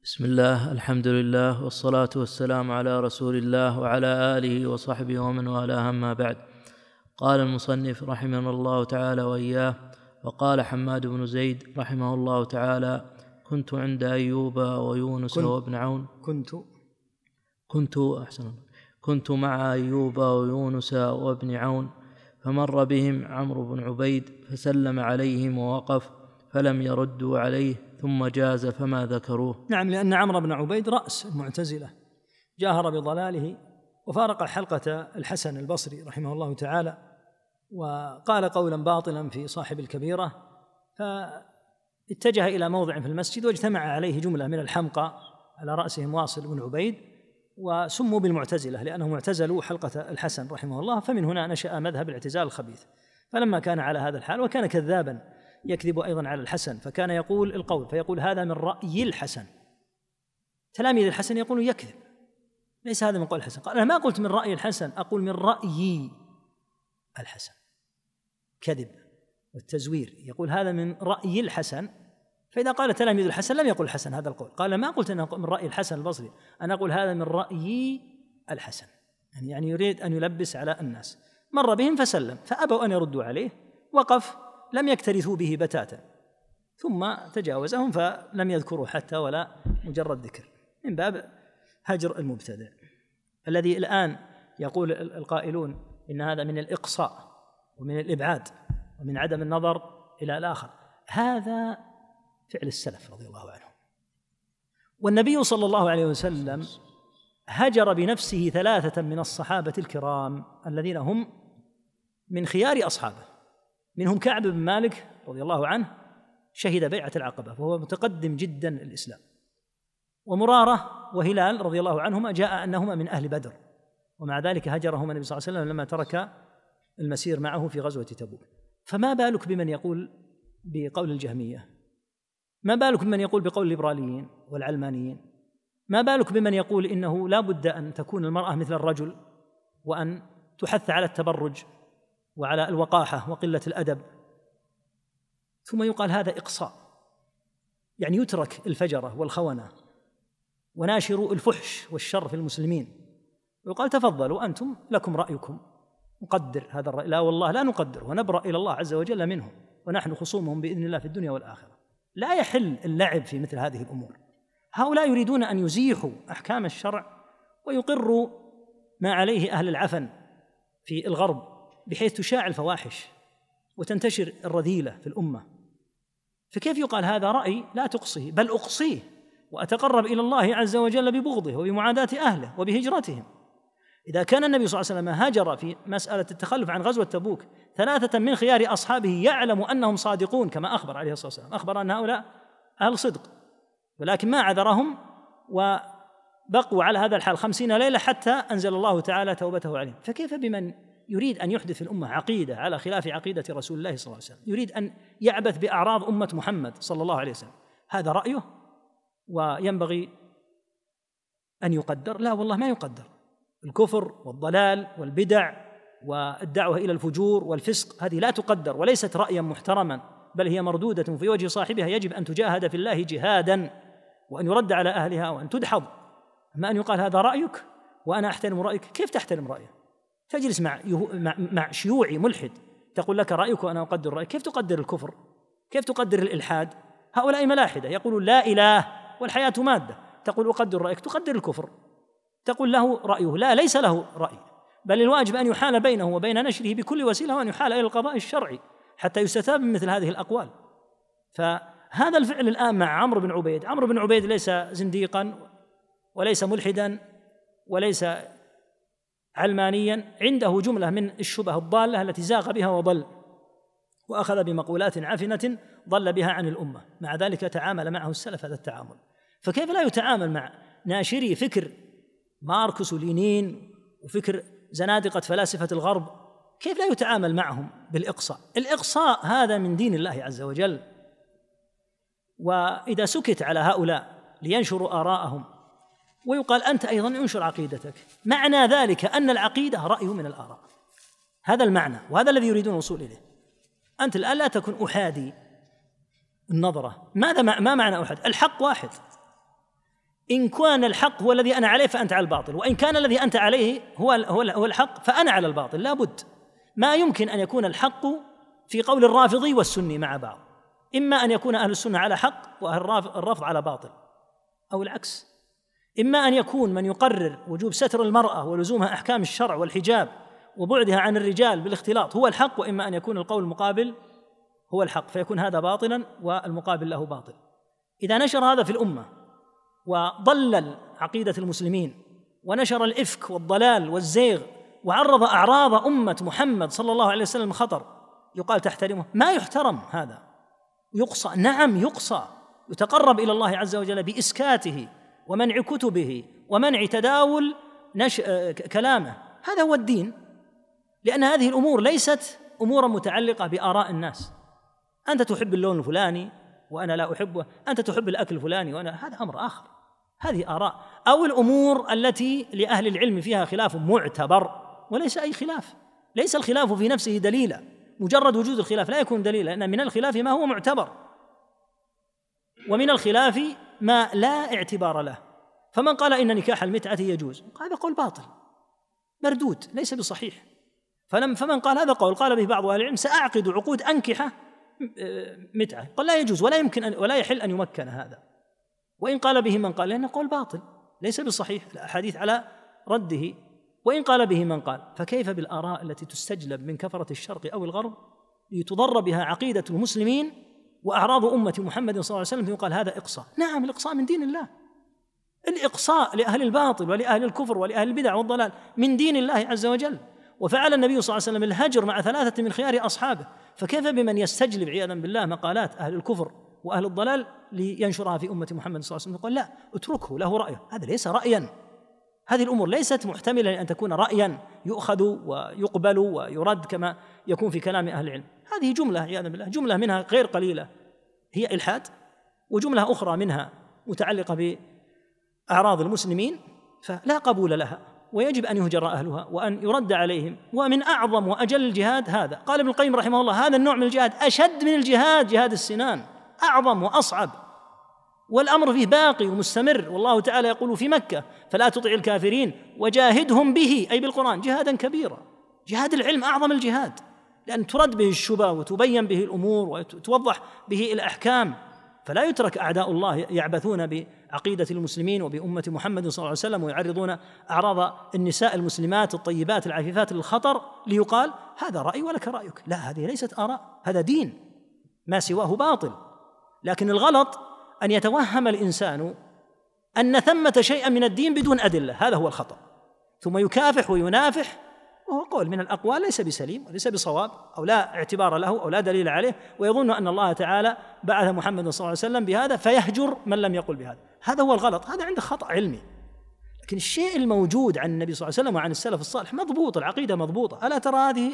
بسم الله، الحمد لله، والصلاة والسلام على رسول الله وعلى آله وصحبه ومن والاه، أما بعد. قال المصنف رحمه الله تعالى وإياه: وقال حماد بن زيد رحمه الله تعالى: كنت عند أيوب ويونس وابن عون كنت مع أيوب ويونس وابن عون، فمر بهم عمرو بن عبيد فسلم عليهم ووقف، فلم يردوا عليه، ثم جاز فما ذكروه. نعم، لأن عمرو بن عبيد رأس المعتزلة جاهر بضلاله، وفارق حلقة الحسن البصري رحمه الله تعالى، وقال قولا باطلا في صاحب الكبيرة، فاتجه إلى موضع في المسجد واجتمع عليه جملة من الحمقى على رأسهم واصل بن عبيد، وسموا بالمعتزلة لأنهم اعتزلوا حلقة الحسن رحمه الله، فمن هنا نشأ مذهب الاعتزال الخبيث. فلما كان على هذا الحال وكان كذابا يكذب أيضا على الحسن، فكان يقول القول فيقول هذا من رأي الحسن، تلاميذ الحسن يقولون يكذب، ليس هذا من قول الحسن. قال أنا ما قلت من رأي الحسن، أقول من رأي الحسن، كذب والتزوير. يقول هذا من رأي الحسن، فإذا قال تلاميذ الحسن لم يقل الحسن هذا القول. قال ما قلت أنه من رأي الحسن البصري، أنا أقول هذا من رأي الحسن، يعني يريد أن يلبس على الناس. مر بهم فسلم، فأبوا أن يردوا عليه، وقف، لم يكترثوا به بتاتا، ثم تجاوزهم فلم يذكروا حتى ولا مجرد ذكر، من باب هجر المبتدع الذي الآن يقول القائلون إن هذا من الإقصاء ومن الإبعاد ومن عدم النظر إلى الآخر. هذا فعل السلف رضي الله عنهم، والنبي صلى الله عليه وسلم هجر بنفسه 3 من الصحابة الكرام الذين هم من خيار أصحابه، منهم كعب بن مالك رضي الله عنه شهد بيعة العقبة وهو متقدم جدا الإسلام، ومرارة وهلال رضي الله عنهما جاء أنهما من أهل بدر، ومع ذلك هجرهما النبي صلى الله عليه وسلم لما ترك المسير معه في غزوة تبوك. فما بالك بمن يقول بقول الجهمية؟ ما بالك بمن يقول بقول الليبراليين والعلمانيين؟ ما بالك بمن يقول إنه لا بد أن تكون المرأة مثل الرجل، وأن تحث على التبرج وعلى الوقاحة وقلة الأدب، ثم يقال هذا إقصاء، يعني يترك الفجرة والخونة وناشروا الفحش والشر في المسلمين، ويقال تفضلوا أنتم لكم رأيكم، نقدر هذا الرأي. لا والله لا نقدر، ونبرأ إلى الله عز وجل منهم، ونحن خصومهم بإذن الله في الدنيا والآخرة. لا يحل اللعب في مثل هذه الأمور. هؤلاء يريدون أن يزيحوا أحكام الشرع ويقروا ما عليه أهل العفن في الغرب، بحيث تشاع الفواحش وتنتشر الرذيلة في الأمة. فكيف يقال هذا رأي لا تقصيه، بل أقصيه وأتقرب إلى الله عز وجل ببغضه وبمعاداة أهله وبهجرتهم؟ إذا كان النبي صلى الله عليه وسلم هاجر في مسألة التخلف عن غزوة تبوك 3 من خيار أصحابه يعلم أنهم صادقون، كما أخبر عليه الصلاة والسلام، أخبر أن هؤلاء أهل صدق، ولكن ما عذرهم وبقوا على هذا الحال 50 ليلة حتى أنزل الله تعالى توبته عليهم. فكيف بمن يريد أن يحدث في الأمة عقيدة على خلاف عقيدة رسول الله صلى الله عليه وسلم، يريد أن يعبث بأعراض أمة محمد صلى الله عليه وسلم؟ هذا رأيه وينبغي أن يقدر؟ لا والله ما يقدر. الكفر والضلال والبدع والدعوة إلى الفجور والفسق هذه لا تقدر، وليست رأيا محترما، بل هي مردودة في وجه صاحبها، يجب أن تجاهد في الله جهادا، وأن يرد على أهلها، وأن تدحض. أما أن يقال هذا رأيك وأنا أحترم رأيك، كيف تحترم رأيه؟ تجلس مع شيوعي ملحد تقول لك رأيك وأنا أقدر رأيك، كيف تقدر الكفر؟ كيف تقدر الإلحاد؟ هؤلاء ملاحدة يقولون لا إله والحياة مادة، تقول أقدر رأيك، تقدر الكفر، تقول له رأيه، لا ليس له رأي، بل الواجب أن يحال بينه وبين نشره بكل وسيلة، وأن يحال إلى القضاء الشرعي حتى يستتاب من مثل هذه الأقوال. فهذا الفعل الآن مع عمرو بن عبيد، عمرو بن عبيد ليس زنديقا وليس ملحدا وليس علمانيا، عنده جملة من الشبه الضالة التي زاغ بها وضل، وأخذ بمقولات عفنة ضل بها عن الأمة، مع ذلك تعامل معه السلف هذا التعامل. فكيف لا يتعامل مع ناشري فكر ماركس ولينين وفكر زنادقة فلاسفة الغرب؟ كيف لا يتعامل معهم بالإقصاء؟ الإقصاء هذا من دين الله عز وجل، وإذا سكت على هؤلاء لينشروا آراءهم ويقال أنت أيضا انشر عقيدتك، معنى ذلك أن العقيدة رأي من الآراء، هذا المعنى، وهذا الذي يريدون الوصول إليه. أنت الآن لا تكن أحادي النظرة. ما معنى أحد؟ الحق واحد، إن كان الحق هو الذي أنا عليه فأنت على الباطل، وإن كان الذي أنت عليه هو الحق فأنا على الباطل. لا بد، ما يمكن أن يكون الحق في قول الرافضي والسني مع بعض، إما أن يكون أهل السنة على حق وأهل الرفض على باطل، أو العكس. إما أن يكون من يقرر وجوب ستر المرأة ولزومها أحكام الشرع والحجاب وبعدها عن الرجال بالاختلاط هو الحق، وإما أن يكون القول المقابل هو الحق، فيكون هذا باطلا والمقابل له باطل. إذا نشر هذا في الأمة وضلل عقيدة المسلمين ونشر الإفك والضلال والزيغ وعرض أعراض أمة محمد صلى الله عليه وسلم خطر، يقال تحترمه؟ ما يحترم هذا، يقصى، نعم يقصى، يتقرب إلى الله عز وجل بإسكاته ومنع كتبه ومنع تداول كلامه. هذا هو الدين، لأن هذه الأمور ليست أمورا متعلقة بآراء الناس. أنت تحب اللون الفلاني وأنا لا أحبه، أنت تحب الأكل الفلاني وأنا، هذا أمر آخر، هذه آراء. أو الأمور التي لأهل العلم فيها خلاف معتبر وليس أي خلاف، ليس الخلاف في نفسه دليلا، مجرد وجود الخلاف لا يكون دليلا، لأن من الخلاف ما هو معتبر ومن الخلاف ما لا اعتبار له. فمن قال إن نكاح المتعة يجوز، هذا قول باطل مردود ليس بصحيح. فمن قال هذا قال به بعض أهل العلم: سأعقد عقود أنكحة متعة، قال لا يجوز ولا يمكن ولا يحل أن يمكن هذا. وإن قال به من قال لأنه قول باطل ليس بصحيح، الأحاديث على رده. وإن قال به من قال، فكيف بالآراء التي تستجلب من كفرة الشرق أو الغرب لتضر بها عقيدة المسلمين وأعراض أمة محمد صلى الله عليه وسلم، فيقال هذا إقصاء. نعم، الإقصاء من دين الله، الإقصاء لأهل الباطل ولأهل الكفر ولأهل البدع والضلال من دين الله عز وجل. وفعل النبي صلى الله عليه وسلم الهجر مع 3 من خيار أصحابه، فكيف بمن يستجلب عياذا بالله مقالات أهل الكفر وأهل الضلال لينشرها في أمة محمد صلى الله عليه وسلم؟ يقول لا، اتركه له رأيه، هذا ليس رأيا. هذه الأمور ليست محتملة لأن تكون رأيا يؤخذ ويقبل ويرد كما يكون في كلام أهل العلم. هذه جملة عياذا بالله، جملة منها غير قليلة هي إلحاد، وجملة أخرى منها متعلقة بأعراض المسلمين فلا قبول لها، ويجب أن يهجر أهلها وأن يرد عليهم. ومن أعظم وأجل الجهاد هذا، قال ابن القيم رحمه الله: هذا النوع من الجهاد أشد من الجهاد، جهاد السنان، أعظم وأصعب، والأمر فيه باقي ومستمر. والله تعالى يقول في مكة: فلا تطع الكافرين وجاهدهم به، أي بالقرآن، جهادا كبيرا. جهاد العلم أعظم الجهاد، لأن ترد به الشبه وتبين به الأمور وتوضح به الأحكام، فلا يترك أعداء الله يعبثون بعقيدة المسلمين وبأمة محمد صلى الله عليه وسلم ويعرضون أعراض النساء المسلمات الطيبات العفيفات للخطر ليقال هذا رأي ولك رأيك. لا، هذه ليست آراء، هذا دين، ما سواه باطل. لكن الغلط أن يتوهم الإنسان أن ثمة شيئا من الدين بدون أدلة، هذا هو الخطأ، ثم يكافح وينافح، وهو قول من الأقوال ليس بسليم وليس بصواب أو لا اعتبار له أو لا دليل عليه، ويظن أن الله تعالى بعث محمد صلى الله عليه وسلم بهذا فيهجر من لم يقل بهذا. هذا هو الغلط، هذا عنده خطأ علمي. لكن الشيء الموجود عن النبي صلى الله عليه وسلم وعن السلف الصالح مضبوط، العقيدة مضبوطة. ألا ترى هذه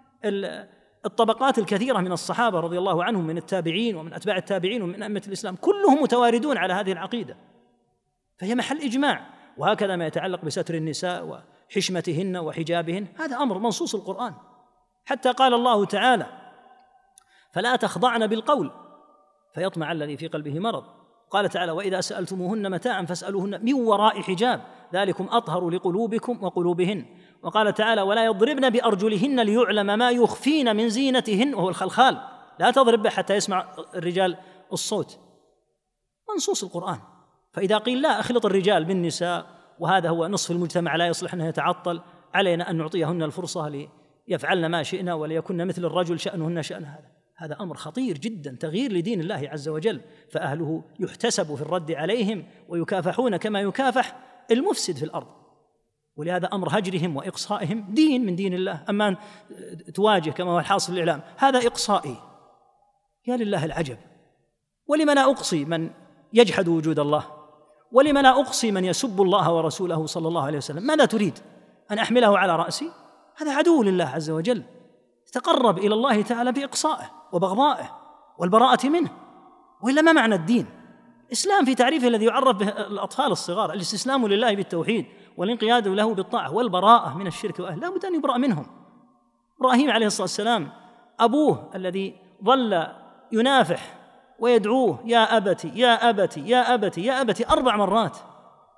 الطبقات الكثيرة من الصحابة رضي الله عنهم، من التابعين ومن أتباع التابعين ومن أئمة الإسلام، كلهم متواردون على هذه العقيدة، فهي محل إجماع. وهكذا ما يتعلق بستر النساء وحشمتهن وحجابهن، هذا أمر منصوص القرآن. حتى قال الله تعالى: فلا تخضعن بالقول فيطمع الذي في قلبه مرض. قال تعالى: وإذا سألتموهن متاعا فاسألوهن من وراء حجاب ذلكم أطهر لقلوبكم وقلوبهن. وقال تعالى: ولا يضربن بأرجلهن ليعلم ما يخفين من زينتهن، وهو الخلخال، لا تضرب حتى يسمع الرجال الصوت. منصوص القرآن. فإذا قيل لا، أخلط الرجال بالنساء وهذا هو نصف المجتمع لا يصلح أنه يتعطل، علينا أن نعطيهن الفرصة ليفعلن ما شئنا وليكن مثل الرجل شأنهن شأن هذا أمر خطير جدا، تغيير لدين الله عز وجل، فأهله يحتسب في الرد عليهم ويكافحون كما يكافح المفسد في الأرض. ولهذا أمر هجرهم وإقصائهم دين من دين الله. أما أن تواجه كما هو الحاصل في الإعلام هذا إقصائي، يا لله العجب. ولم لا أقصي من يجحد وجود الله؟ ولم لا أقصي من يسب الله ورسوله صلى الله عليه وسلم؟ ماذا تريد؟ أن أحمله على رأسي؟ هذا عدو لله عز وجل، تقرب إلى الله تعالى بإقصائه وبغضائه والبراءة منه، وإلا ما معنى الدين؟ الإسلام في تعريفه الذي يعرف به الأطفال الصغار: الاستسلام لله بالتوحيد والانقياد له بالطاعة والبراءة من الشرك وأهله، لا بد أن يبرأ منهم. إبراهيم عليه الصلاة والسلام أبوه الذي ظل ينافح ويدعوه: يا أبتي يا أبتي يا أبتي يا أبتي 4 مرات،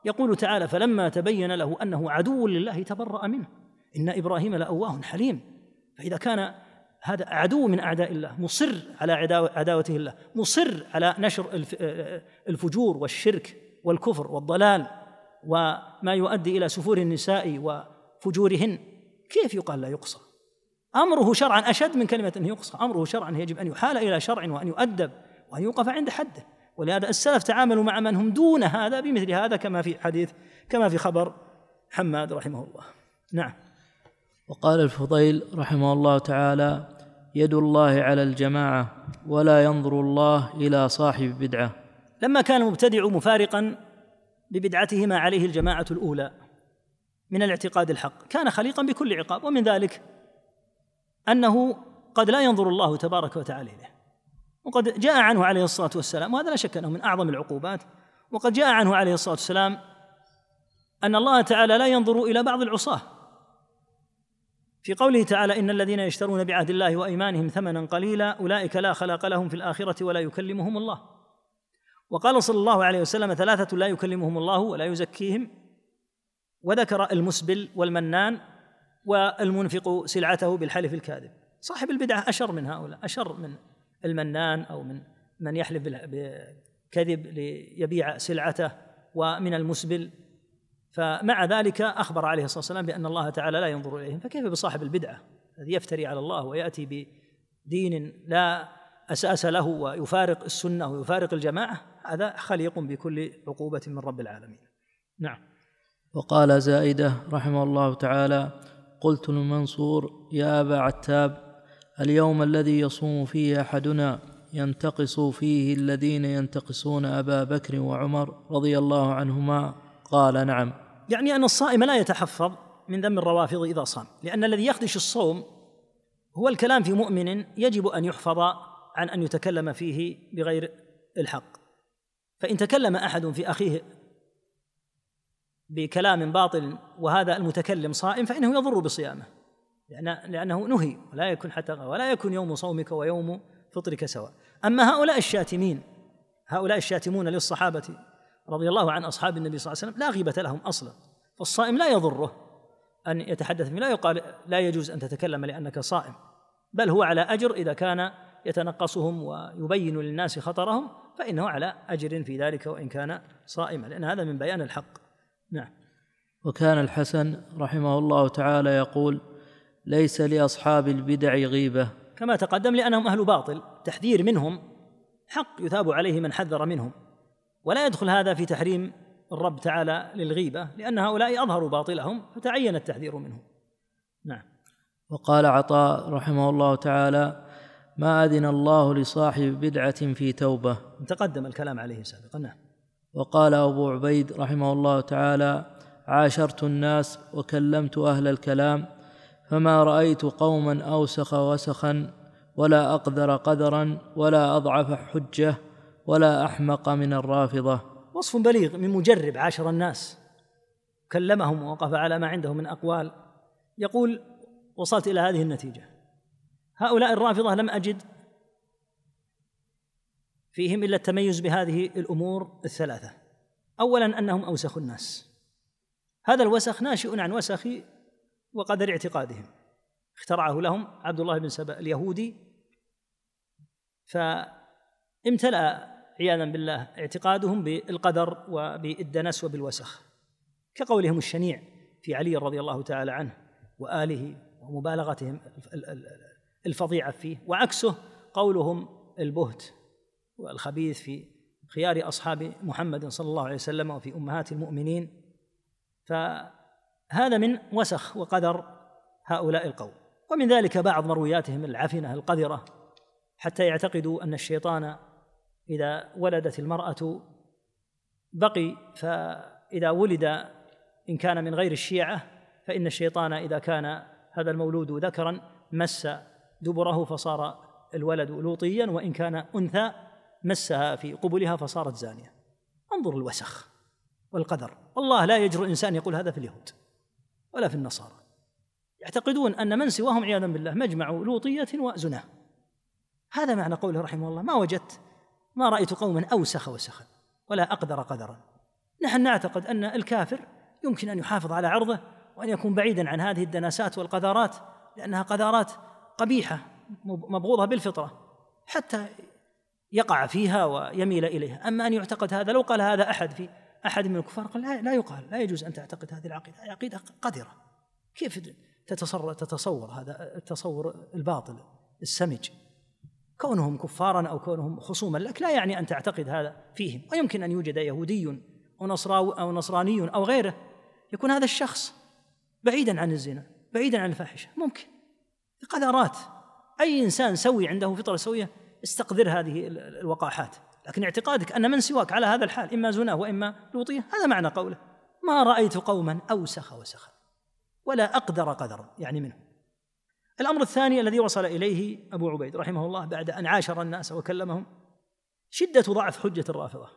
يقول تعالى: فلما تبين له أنه عدو لله تبرأ منه إن إبراهيم لأواه حليم. فإذا كان هذا عدو من أعداء الله مصر على عداوته الله، مصر على نشر الفجور والشرك والكفر والضلال وما يؤدي إلى سفور النساء وفجورهن، كيف يقال لا يقصى؟ أمره شرعا أشد من كلمة أنه يقصى. أمره شرعا يجب أن يحال إلى شرع وأن يؤدب وأن يوقف عند حده. ولهذا السلف تعاملوا مع من هم دون هذا بمثل هذا، كما في خبر حماد رحمه الله. نعم. وقال الفضيل رحمه الله تعالى: يد الله على الجماعة ولا ينظر الله إلى صاحب بدعة. لما كان المبتدع مفارقا ببدعته ما عليه الجماعة الأولى من الاعتقاد الحق كان خليقا بكل عقاب، ومن ذلك أنه قد لا ينظر الله تبارك وتعالى إليه، وقد جاء عنه عليه الصلاة والسلام، وهذا لا شك أنه من أعظم العقوبات، وقد جاء عنه عليه الصلاة والسلام أن الله تعالى لا ينظر إلى بعض العصاة في قوله تعالى: إن الذين يشترون بعهد الله وأيمانهم ثمنا قليلا أولئك لا خلاق لهم في الآخرة ولا يكلمهم الله. وقال صلى الله عليه وسلم: 3 لا يكلمهم الله ولا يزكيهم، وذكر المسبل والمنان والمنفق سلعته بالحلف الكاذب. صاحب البدعة أشر من هؤلاء، أشر من المنان أو من يحلف بالكذب ليبيع سلعته، ومن المسبل. فمع ذلك أخبر عليه الصلاة والسلام بأن الله تعالى لا ينظر إليهم، فكيف بصاحب البدعة الذي يفتري على الله ويأتي بدين لا أساس له ويفارق السنة ويفارق الجماعة؟ هذا خليق بكل عقوبة من رب العالمين. نعم. وقال زائدة رحمه الله تعالى: قلت لمنصور: يا أبا عتاب، اليوم الذي يصوم فيه أحدنا ينتقص فيه الذين ينتقصون أبا بكر وعمر رضي الله عنهما؟ قال: نعم. يعني أن الصائم لا يتحفظ من ذم الروافض إذا صام، لأن الذي يخدش الصوم هو الكلام في مؤمن يجب أن يحفظ عن أن يتكلم فيه بغير الحق. فإن تكلم أحد في أخيه بكلام باطل وهذا المتكلم صائم فإنه يضر بصيامه، لأنه نهي ولا يكون يوم صومك ويوم فطرك سواء. أما هؤلاء الشاتمون للصحابة رضي الله عن أصحاب النبي صلى الله عليه وسلم لا غيبة لهم أصلا، فالصائم لا يضره أن يتحدث لا يقال لا يجوز أن تتكلم لأنك صائم، بل هو على أجر إذا كان يتنقصهم ويبين للناس خطرهم، فإنه على أجر في ذلك وإن كان صائما، لأن هذا من بيان الحق. نعم. وكان الحسن رحمه الله تعالى يقول: ليس لأصحاب البدع غيبة، كما تقدم، لأنهم أهل باطل، تحذير منهم حق يثاب عليه من حذر منهم، ولا يدخل هذا في تحريم الرب تعالى للغيبة، لأن هؤلاء أظهروا باطلهم فتعين التحذير منهم. نعم. وقال عطاء رحمه الله تعالى: ما أذن الله لصاحب بدعة في توبة. تقدم الكلام عليه سابقا. نعم. وقال أبو عبيد رحمه الله تعالى: عاشرت الناس وكلمت أهل الكلام، فما رأيت قوما أوسخ وسخا ولا أقدر قدرا ولا أضعف حجة ولا أحمق من الرافضة. وصف بليغ من مجرب عاشر الناس، كلمهم ووقف على ما عندهم من أقوال. يقول: وصلت إلى هذه النتيجة: هؤلاء الرافضة لم أجد فيهم إلا التميز بهذه الأمور الثلاثة. أولا أنهم أوسخ الناس، هذا الوسخ ناشئ عن وسخ وقدر اعتقادهم، اخترعه لهم عبد الله بن سبأ اليهودي، فامتلأ عياذا بالله اعتقادهم بالقدر وبالدنس وبالوسخ، كقولهم الشنيع في علي رضي الله تعالى عنه وآله ومبالغتهم الفظيعة فيه، وعكسه قولهم البهت والخبيث في خيار أصحاب محمد صلى الله عليه وسلم وفي أمهات المؤمنين. فهذا من وسخ وقدر هؤلاء القوم. ومن ذلك بعض مروياتهم العفنة القذرة، حتى يعتقدوا أن الشيطان إذا ولدت المرأة بقي، فإذا ولد إن كان من غير الشيعة فإن الشيطان إذا كان هذا المولود ذكرا مس دبره فصار الولد لوطيا، وإن كان أنثى مسها في قبلها فصارت زانية. انظر الوسخ والقدر. والله لا يجرؤ الإنسان يقول هذا في اليهود ولا في النصارى، يعتقدون أن من سواهم عياذا بالله مجمع لوطية وزنا. هذا معنى قوله رحمه الله: ما رأيت قوما أوسخ وسخا ولا أقدر قدرا. نحن نعتقد أن الكافر يمكن أن يحافظ على عرضه وأن يكون بعيدا عن هذه الدناسات والقذارات، لأنها قذارات قبيحة مبغوضة بالفطرة حتى يقع فيها ويميل إليها. أما أن يعتقد هذا، لو قال هذا أحد في أحد من الكفار قال لا يقال، لا يجوز أن تعتقد هذه العقيدة، هذه عقيدة قذرة. كيف تتصور هذا التصور الباطل السمج؟ كونهم كفارا أو كونهم خصوما لك لا يعني أن تعتقد هذا فيهم. ويمكن أن يوجد يهودي أو نصراني أو غيره يكون هذا الشخص بعيدا عن الزنا، بعيدا عن الفاحشة، ممكن قذرات. أي إنسان سوي عنده فطرة سوية استقذر هذه الوقاحات. لكن اعتقادك أن من سواك على هذا الحال إما زنا وإما لوطية، هذا معنى قوله ما رأيت قوما أوسخ وسخا ولا أقدر قدرا، يعني منه. الأمر الثاني الذي وصل إليه أبو عبيد رحمه الله بعد أن عاشر الناس وكلمهم شدة ضعف حجة الرافضة.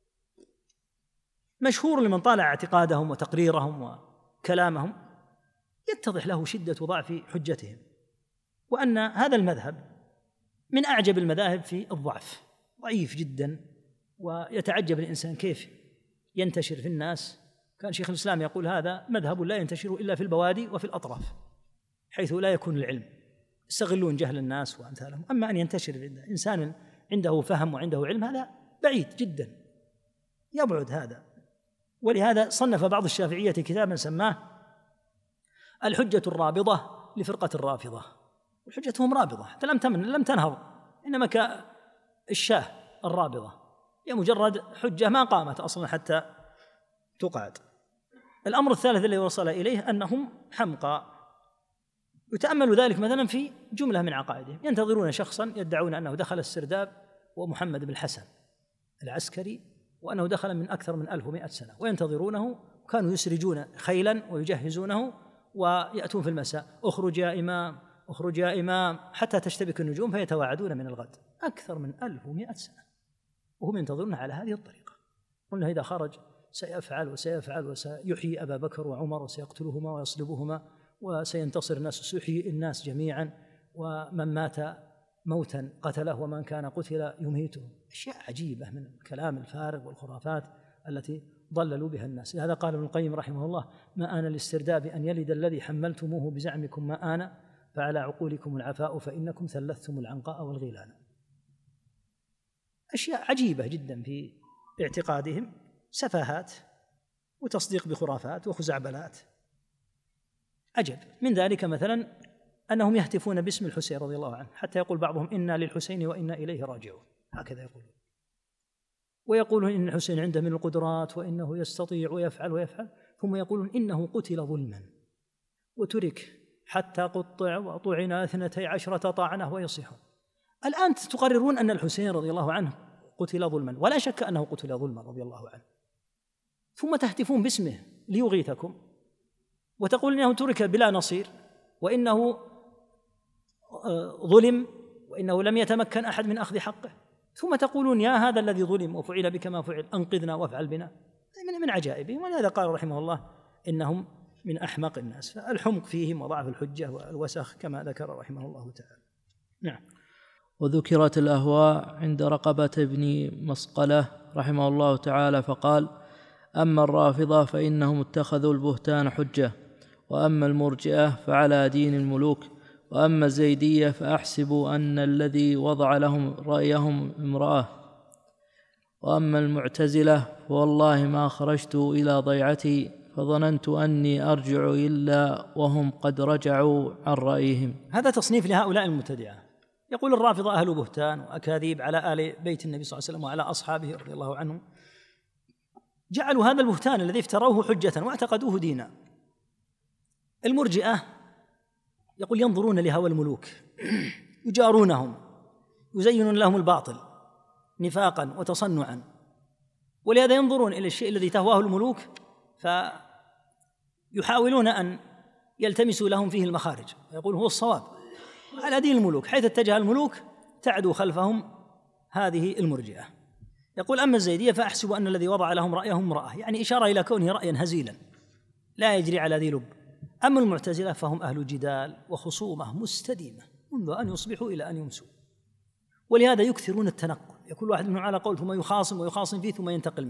مشهور لمن طالع اعتقادهم وتقريرهم وكلامهم يتضح له شدة ضعف حجتهم، وأن هذا المذهب من أعجب المذاهب في الضعف، ضعيف جدا، ويتعجب الإنسان كيف ينتشر في الناس. كان شيخ الإسلام يقول هذا مذهب لا ينتشر إلا في البوادي وفي الأطراف حيث لا يكون العلم، يستغلون جهل الناس وأمثالهم. أما أن ينتشر إنسان عنده فهم وعنده علم هذا بعيد جدا، يبعد هذا. ولهذا صنف بعض الشافعية كتابا سماه الحجة الرابضة لفرقة الرافضة. وحجتهم رابضة حتى لم تنهض، إنما كالشاه الرابضة، هي مجرد حجة ما قامت أصلا حتى تقعد. الأمر الثالث الذي وصل إليه أنهم حمقى، يتأمل ذلك مثلا في جملة من عقائدهم. ينتظرون شخصا يدعون أنه دخل السرداب ومحمد بن الحسن العسكري، وأنه دخل من أكثر من 1100 سنة، وينتظرونه، كانوا يسرجون خيلا ويجهزونه ويأتون في المساء اخرج يا إمام اخرج يا إمام حتى تشتبك النجوم فيتواعدون من الغد. أكثر من 1100 سنة وهم ينتظرون على هذه الطريقة. قلنا إذا خرج سيفعل وسيفعل وسيحيي أبا بكر وعمر وسيقتلهما ويصلبهما وسينتصر الناس وسيحيي الناس جميعا، ومن مات موتا قتله ومن كان قتل يميته. أشياء عجيبة من الكلام الفارغ والخرافات التي ضللوا بها الناس. لهذا قال ابن القيم رحمه الله ما آن الاسترداد أن يلد الذي حملتموه بزعمكم ما آن، فعلى عقولكم العفاء فإنكم ثلثتم العنقاء والغيلان. أشياء عجيبة جدا في اعتقادهم، سفاهات وتصديق بخرافات وخزعبلات. عجب من ذلك مثلا أنهم يهتفون باسم الحسين رضي الله عنه، حتى يقول بعضهم إنا للحسين وإنا إليه راجعون، هكذا يقولون. ويقولون إن الحسين عنده من القدرات وإنه يستطيع ويفعل، ثم يقولون إنه قتل ظلما وترك حتى قطع وطعن 12 طعنة ويصيحون. الآن تقررون أن الحسين رضي الله عنه قتل ظلما، ولا شك أنه قتل ظلما رضي الله عنه، ثم تهتفون باسمه ليغيثكم وتقول إنه ترك بلا نصير وإنه ظلم وإنه لم يتمكن أحد من أخذ حقه، ثم تقولون يا هذا الذي ظلم وفعل بك ما فعل أنقذنا وافعل بنا. من عجائبهم. ولهذا قال رحمه الله إنهم من أحمق الناس. فالحمق فيهم وضعف الحجة والوسخ كما ذكر رحمه الله تعالى. نعم. وذكرت الأهواء عند رقبة ابن مسقلة رحمه الله تعالى فقال أما الرافضة فإنهم اتخذوا البهتان حجة، وأما المرجئة فعلى دين الملوك، وأما الزيدية فأحسب أن الذي وضع لهم رأيهم امرأة، وأما المعتزلة فوالله ما خرجت إلى ضيعتي فظننت أني أرجع إلا وهم قد رجعوا عن رأيهم. هذا تصنيف لهؤلاء المبتدعة. يقول الرافضة أهل بهتان وأكاذيب على آل بيت النبي صلى الله عليه وسلم وعلى أصحابه رضي الله عنهم، جعلوا هذا البهتان الذي افتروه حجة واعتقدوه دينا. المرجئة يقول ينظرون لهوى الملوك يجارونهم، يزينون لهم الباطل نفاقا وتصنعا، ولهذا ينظرون إلى الشيء الذي تهواه الملوك فيحاولون أن يلتمسوا لهم فيه المخارج، ويقول هو الصواب على دين الملوك، حيث اتجه الملوك تعدو خلفهم هذه المرجئة. يقول أما الزيدية فأحسب أن الذي وضع لهم رأيهم امرأة، يعني إشارة إلى كونه رأيا هزيلا لا يجري على ذي لب. أما المعتزلة فهم أهل جدال وخصومة مستديمة منذ أن يصبحوا إلى أن يمسوا، ولهذا يكثرون التنقل. يكون واحد منهم على قول ثم يخاصم ويخاصم فيه ثم ينتقل منه،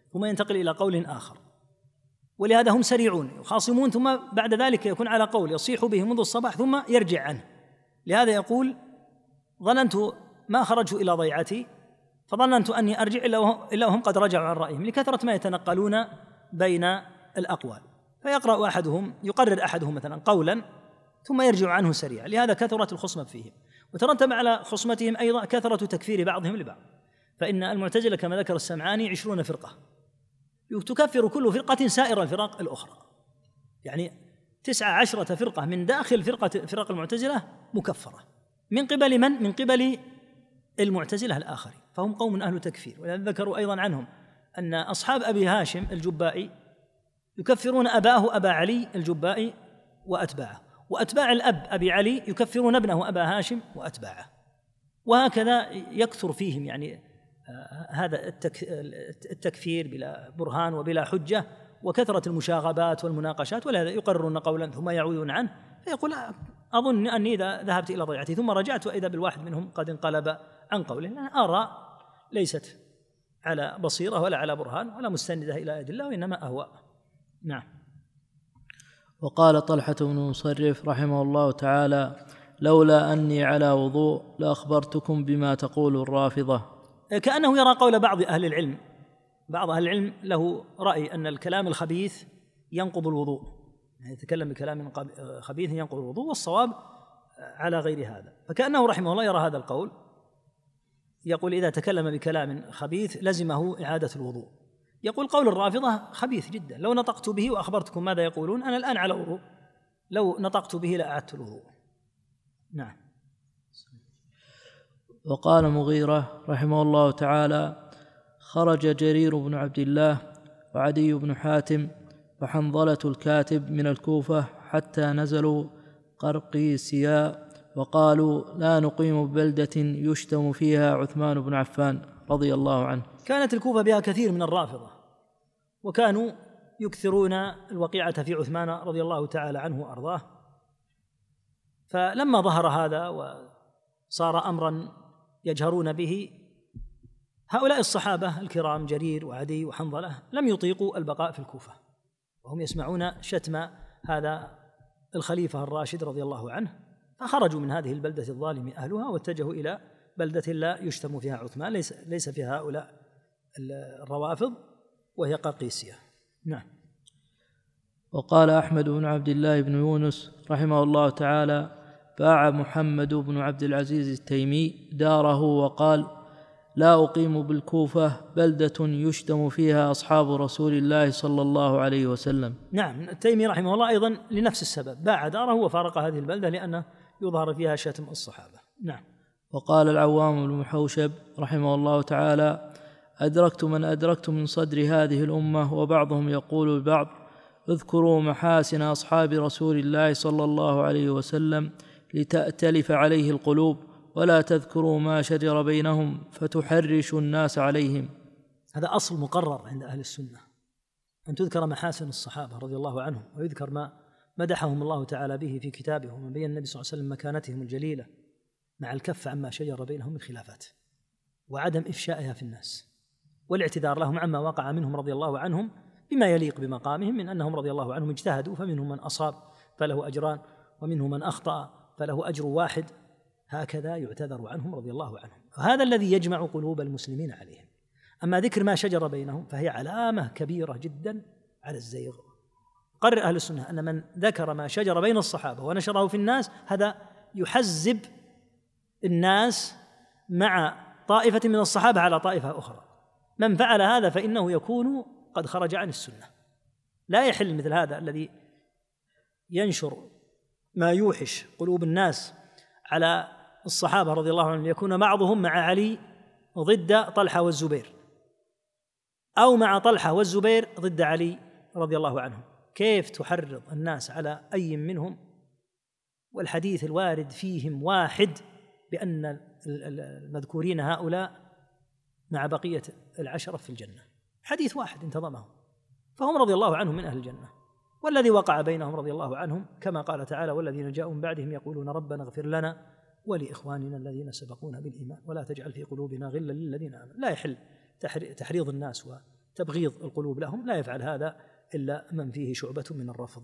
ثم ينتقل إلى قول آخر، ولهذا هم سريعون يخاصمون، ثم بعد ذلك يكون على قول يصيح به منذ الصباح ثم يرجع عنه. لهذا يقول: ظننت ما خرجت إلى ضيعتي فظننت أني أرجع إلا وهم قد رجعوا عن رأيهم، لكثرة ما يتنقلون بين الأقوال. فيقرأ أحدهم، يقرر أحدهم مثلا قولا ثم يرجع عنه سريعا، لهذا كثرت الخصمة فيهم، وترتب على خصمتهم أيضا كثرة تكفير بعضهم لبعض. فإن المعتزلة كما ذكر السمعاني 20 فرقة، تكفر كل فرقة سائر الفرق الأخرى، يعني 19 فرقة من داخل فرق المعتزلة مكفرة من قبل من؟ من قبل المعتزلة الآخرين، فهم قوم أهل تكفير. ولذلك ذكروا أيضا عنهم أن أصحاب أبي هاشم الجبائي يكفرون أباه أبا علي الجبائي وأتباعه، وأتباع الأب أبي علي يكفرون ابنه أبا هاشم وأتباعه، وهكذا يكثر فيهم يعني هذا التكفير بلا برهان وبلا حجة، وكثرة المشاغبات والمناقشات. ولهذا يقررون قولا ثم يعودون عنه، فيقول: أظن أني إذا ذهبت إلى ضيعتي ثم رجعت وإذا بالواحد منهم قد انقلب عن قوله، أرى ليست على بصيرة ولا على برهان ولا مستندة إلى أدلة، وإنما أهواء. نعم. وقال طلحة بن مصرف رحمه الله تعالى: لولا أني على وضوء لأخبرتكم بما تقول الرافضة. كأنه يرى قول بعض أهل العلم، بعض أهل العلم له رأي أن الكلام الخبيث ينقض الوضوء، يعني يتكلم بكلام خبيث ينقض الوضوء، والصواب على غير هذا. فكأنه رحمه الله يرى هذا القول، يقول إذا تكلم بكلام خبيث لزمه إعادة الوضوء. يقول قول الرافضة خبيث جدا، لو نطقت به وأخبرتكم ماذا يقولون أنا الآن على وضوء، لو نطقت به لأعدت الوضوء. نعم. وقال مغيرة رحمه الله تعالى: خرج جرير بن عبد الله وعدي بن حاتم وحنظلة الكاتب من الكوفة حتى نزلوا قرقيسيا، وقالوا: لا نقيم ببلدة يشتم فيها عثمان بن عفان رضي الله عنه. كانت الكوفة بها كثير من الرافضة، وكانوا يكثرون الوقيعة في عثمان رضي الله تعالى عنه وأرضاه. فلما ظهر هذا وصار أمرا يجهرون به، هؤلاء الصحابة الكرام جرير وعدي وحنظلة لم يطيقوا البقاء في الكوفة، وهم يسمعون شتم هذا الخليفة الراشد رضي الله عنه، فخرجوا من هذه البلدة الظالم أهلها واتجهوا إلى بلدة لا يشتم فيها عثمان، ليس فيها هؤلاء الروافض، وهي قرقيسية. نعم. وقال أحمد بن عبد الله بن يونس رحمه الله تعالى: باع محمد بن عبد العزيز التيمي داره وقال: لا أقيم بالكوفة بلدة يشتم فيها أصحاب رسول الله صلى الله عليه وسلم. نعم، التيمي رحمه الله أيضا لنفس السبب باع داره وفارق هذه البلدة لأنه يظهر فيها شتم الصحابة. نعم. وقال العوام بن محوشب رحمه الله تعالى: أدركت من أدركت من صدر هذه الأمة وبعضهم يقول البعض: اذكروا محاسن أصحاب رسول الله صلى الله عليه وسلم لتأتلف عليه القلوب، ولا تذكروا ما شجر بينهم فتحرشوا الناس عليهم. هذا أصل مقرر عند أهل السنة، أن تذكر محاسن الصحابة رضي الله عنهم، ويذكر ما مدحهم الله تعالى به في كتابه، ومن بين النبي صلى الله عليه وسلم مكانتهم الجليلة مع الكف عما شجر بينهم من خلافات، وعدم إفشائها في الناس، والاعتذار لهم عما وقع منهم رضي الله عنهم بما يليق بمقامهم، من أنهم رضي الله عنهم اجتهدوا، فمنهم من أصاب فله أجران، ومنهم من أخطأ فله أجر واحد، هكذا يعتذر عنهم رضي الله عنهم. وهذا الذي يجمع قلوب المسلمين عليهم. أما ذكر ما شجر بينهم فهي علامة كبيرة جدا على الزيغ. قرر أهل السنة أن من ذكر ما شجر بين الصحابة ونشره في الناس هذا يحزب الناس مع طائفة من الصحابة على طائفة أخرى. من فعل هذا فإنه يكون قد خرج عن السنة. لا يحل مثل هذا الذي ينشر ما يوحش قلوب الناس على الصحابة رضي الله عنهم، يكون بعضهم مع علي ضد طلحة والزبير، أو مع طلحة والزبير ضد علي رضي الله عنهم. كيف تحرض الناس على أي منهم والحديث الوارد فيهم واحد، بأن المذكورين هؤلاء مع بقية العشرة في الجنة، حديث واحد انتظمهم، فهم رضي الله عنهم من أهل الجنة. والذي وقع بينهم رضي الله عنهم كما قال تعالى: والذين جاءوا من بعدهم يقولون ربنا اغفر لنا ولإخواننا الذين سبقونا بالإيمان ولا تجعل في قلوبنا غلا للذين آمنوا. لا يحل تحريض الناس تبغيض القلوب لهم، لا يفعل هذا إلا من فيه شعبة من الرفض.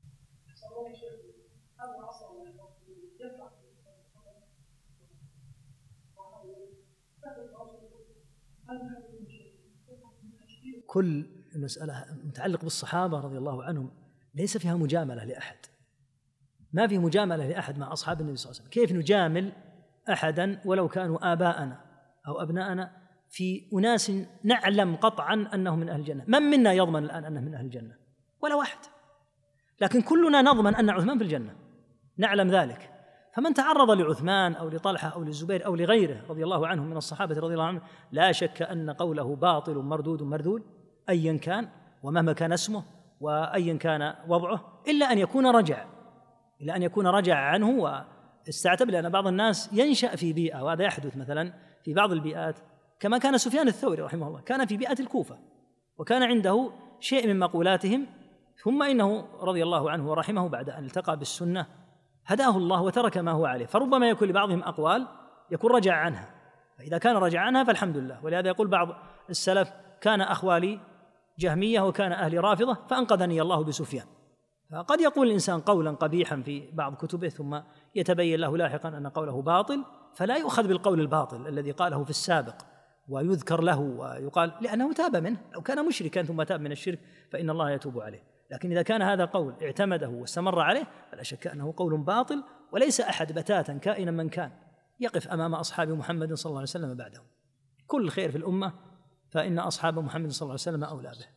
كل المسألة متعلق بالصحابة رضي الله عنهم ليس فيها مجاملة لأحد، ما في مجاملة لأحد مع أصحاب النبي صلى الله عليه وسلم. كيف نجامل أحدا ولو كانوا آباءنا أو أبناءنا في أناس نعلم قطعا أنه من أهل الجنة؟ من منا يضمن الآن أنه من أهل الجنة؟ ولا واحد، لكن كلنا نضمن أن عثمان في الجنة، نعلم ذلك. فمن تعرض لعثمان أو لطلحة أو للزبير أو لغيره رضي الله عنهم من الصحابة رضي الله عنهم لا شك أن قوله باطل مردود مردود أيا كان ومهما كان اسمه وأيا كان وضعه، إلا أن يكون رجع عنه واستعتب. لأن بعض الناس ينشأ في بيئة، وهذا يحدث مثلا في بعض البيئات، كما كان سفيان الثوري رحمه الله، كان في بيئة الكوفة وكان عنده شيء من مقولاتهم، ثم إنه رضي الله عنه ورحمه بعد أن التقى بالسنة هداه الله وترك ما هو عليه، فربما يكون لبعضهم أقوال يكون رجع عنها، فإذا كان رجع عنها فالحمد لله. ولهذا يقول بعض السلف: كان أخوالي جهمية وكان أهلي رافضة فأنقذني الله بسفيان. فقد يقول الإنسان قولا قبيحا في بعض كتبه ثم يتبين له لاحقا أن قوله باطل، فلا يؤخذ بالقول الباطل الذي قاله في السابق ويذكر له ويقال لأنه تاب منه. لو كان مشركا ثم تاب من الشرك فإن الله يتوب عليه، لكن إذا كان هذا قول اعتمده واستمر عليه فلا شك أنه قول باطل، وليس أحد بتاتا كائنا من كان يقف أمام أصحاب محمد صلى الله عليه وسلم بعده. كل خير في الأمة فإن أصحاب محمد صلى الله عليه وسلم أولى به.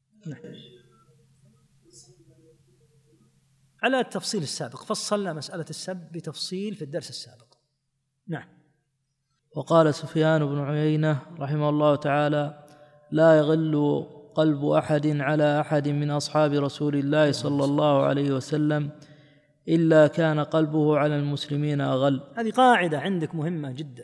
على التفصيل السابق فصلنا مسألة السب بتفصيل في الدرس السابق. نعم. وقال سفيان بن عيينة رحمه الله تعالى: لا يغل قلب أحد على أحد من أصحاب رسول الله صلى الله عليه وسلم إلا كان قلبه على المسلمين أغل. هذه قاعدة عندك مهمة جدا.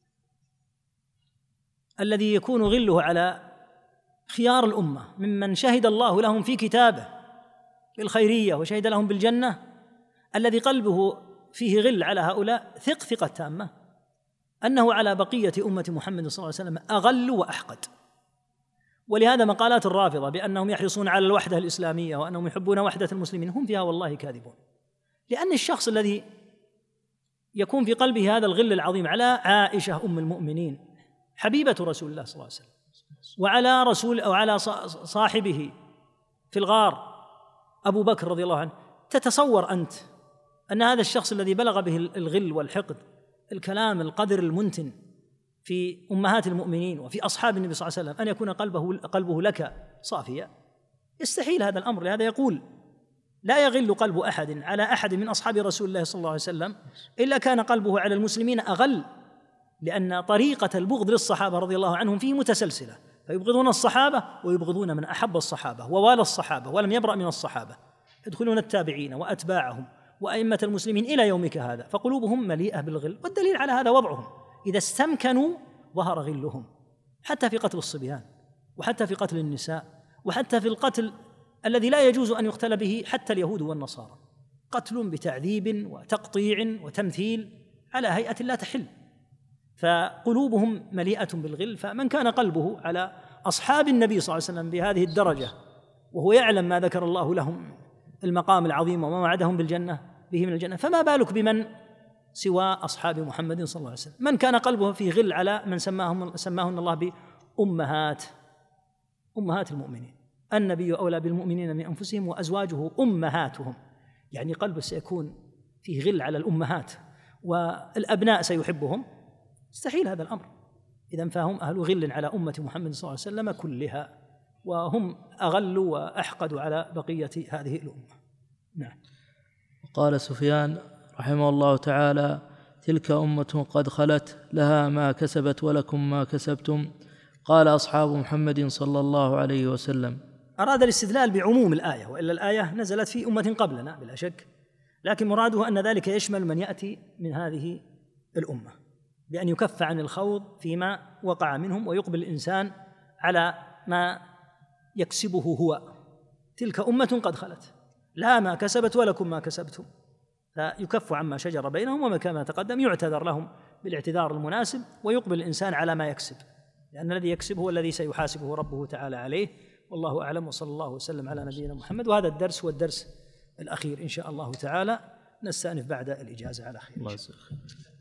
الذي يكون غله على خيار الأمة ممن شهد الله لهم في كتابه بالخيرية وشهد لهم بالجنة، الذي قلبه فيه غل على هؤلاء ثق ثقة تامة أنه على بقية أمة محمد صلى الله عليه وسلم أغل وأحقد. ولهذا مقالات الرافضة بأنهم يحرصون على الوحدة الإسلامية وأنهم يحبون وحدة المسلمين هم فيها والله كاذبون، لأن الشخص الذي يكون في قلبه هذا الغل العظيم على عائشة أم المؤمنين حبيبة رسول الله صلى الله عليه وسلم، وعلى رسول أو على صاحبه في الغار أبو بكر رضي الله عنه، تتصور أنت أن هذا الشخص الذي بلغ به الغل والحقد الكلام القدر المنتن في أمهات المؤمنين وفي أصحاب النبي صلى الله عليه وسلم أن يكون قلبه لك صافيا؟ يستحيل هذا الأمر. لهذا يقول: لا يغل قلب أحد على أحد من أصحاب رسول الله صلى الله عليه وسلم إلا كان قلبه على المسلمين أغل، لأن طريقة البغض للصحابة رضي الله عنهم فيه متسلسلة، فيبغضون الصحابة ويبغضون من أحب الصحابة ووالى الصحابة ولم يبرأ من الصحابة، يدخلون التابعين وأتباعهم وأئمة المسلمين إلى يومك هذا، فقلوبهم مليئة بالغل. والدليل على هذا وضعهم إذا استمكنوا ظهر غلهم، حتى في قتل الصبيان وحتى في قتل النساء وحتى في القتل الذي لا يجوز أن يقتل به حتى اليهود والنصارى، قتل بتعذيب وتقطيع وتمثيل على هيئة لا تحل. فقلوبهم مليئة بالغل. فمن كان قلبه على أصحاب النبي صلى الله عليه وسلم بهذه الدرجة وهو يعلم ما ذكر الله لهم المقام العظيم وما وعدهم بالجنة به من الجنة، فما بالك بمن سوى أصحاب محمد صلى الله عليه وسلم؟ من كان قلبه فيه غل على من سماهن الله بأمهات المؤمنين. النبي أولى بالمؤمنين من أنفسهم وأزواجه أمهاتهم، يعني قلبه سيكون فيه غل على الأمهات والأبناء سيحبهم؟ يستحيل هذا الأمر. إذن فهم أهل غل على أمة محمد صلى الله عليه وسلم كلها، وهم أغل وأحقد على بقية هذه الأمة. نعم. قال سفيان رحمه الله تعالى: تلك أمة قد خلت لها ما كسبت ولكم ما كسبتم. قال أصحاب محمد صلى الله عليه وسلم. أراد الاستدلال بعموم الآية، وإلا الآية نزلت في أمة قبلنا بلا شك، لكن مراده أن ذلك يشمل من يأتي من هذه الأمة، بأن يكف عن الخوض فيما وقع منهم ويقبل الإنسان على ما يكسبه هو. تلك أمة قد خلت لها ما كسبت ولكم ما كسبتم، فيكف عما شجر بينهم، وما كما تقدم يعتذر لهم بالاعتذار المناسب، ويقبل الإنسان على ما يكسب، لأن الذي يكسب هو الذي سيحاسبه ربه تعالى عليه. والله أعلم، وصلى الله وسلم على نبينا محمد. وهذا الدرس هو الدرس الأخير إن شاء الله تعالى، نستأنف بعد الإجازة على خير. الله يجزاك خير.